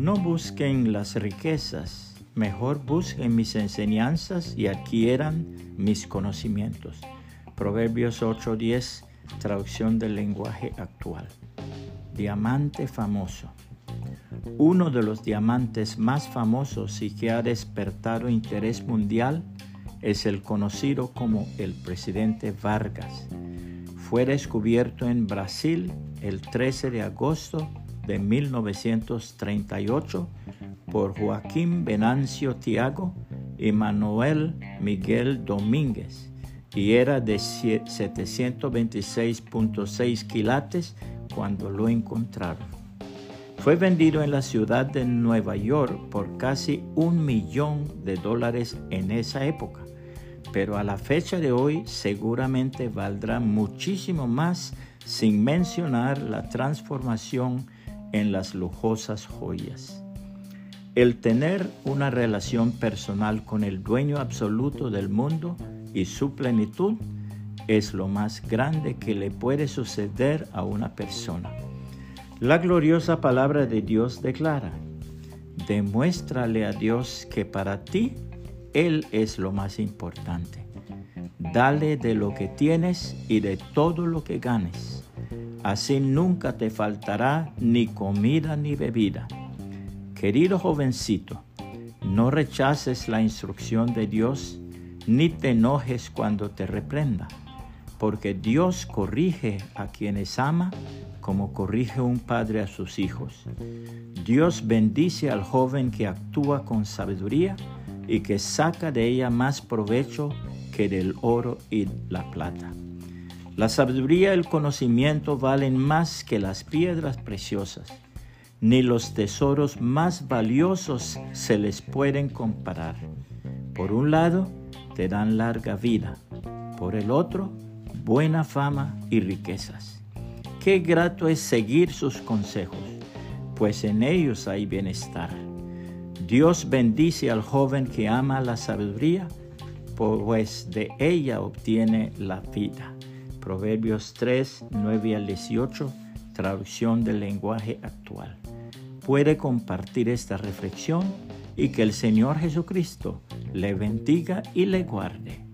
No busquen las riquezas, mejor busquen mis enseñanzas y adquieran mis conocimientos. Proverbios 8:10, traducción del lenguaje actual. Diamante famoso. Uno de los diamantes más famosos y que ha despertado interés mundial es el conocido como el presidente Vargas. Fue descubierto en Brasil el 13 de agosto de 1938 por Joaquín Venancio Thiago y Manuel Miguel Domínguez y era de 726.6 quilates cuando lo encontraron. Fue vendido en la ciudad de Nueva York por casi $1 millón en esa época, pero a la fecha de hoy seguramente valdrá muchísimo más, sin mencionar la transformación en las lujosas joyas. El tener una relación personal con el dueño absoluto del mundo y su plenitud es lo más grande que le puede suceder a una persona. La gloriosa palabra de Dios declara: demuéstrale a Dios que para ti Él es lo más importante. Dale de lo que tienes y de todo lo que ganes. Así nunca te faltará ni comida ni bebida. Querido jovencito, no rechaces la instrucción de Dios, ni te enojes cuando te reprenda, porque Dios corrige a quienes ama como corrige un padre a sus hijos. Dios bendice al joven que actúa con sabiduría y que saca de ella más provecho que del oro y la plata. La sabiduría y el conocimiento valen más que las piedras preciosas, ni los tesoros más valiosos se les pueden comparar. Por un lado, te dan larga vida, por el otro, buena fama y riquezas. Qué grato es seguir sus consejos, pues en ellos hay bienestar. Dios bendice al joven que ama la sabiduría, pues de ella obtiene la vida. Proverbios 3, 9 al 18, traducción del lenguaje actual. Puede compartir esta reflexión y que el Señor Jesucristo le bendiga y le guarde.